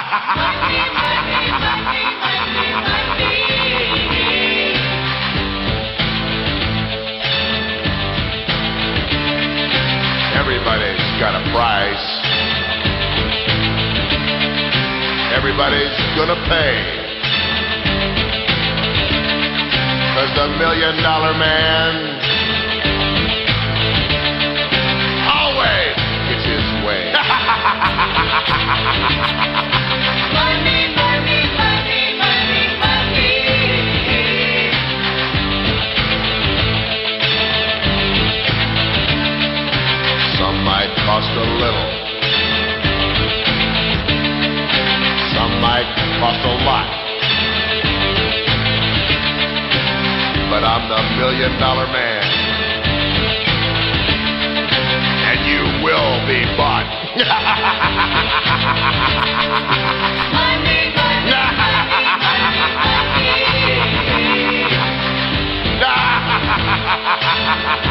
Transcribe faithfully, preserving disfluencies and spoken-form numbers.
Everybody's got a price. Everybody's gonna pay. 'Cause the million dollar man always gets his way. Money, money, money, money, money. Some might cost a little. Some might cost a lot. But I'm the million dollar man. And you will be bought. Money, money, money, money, money.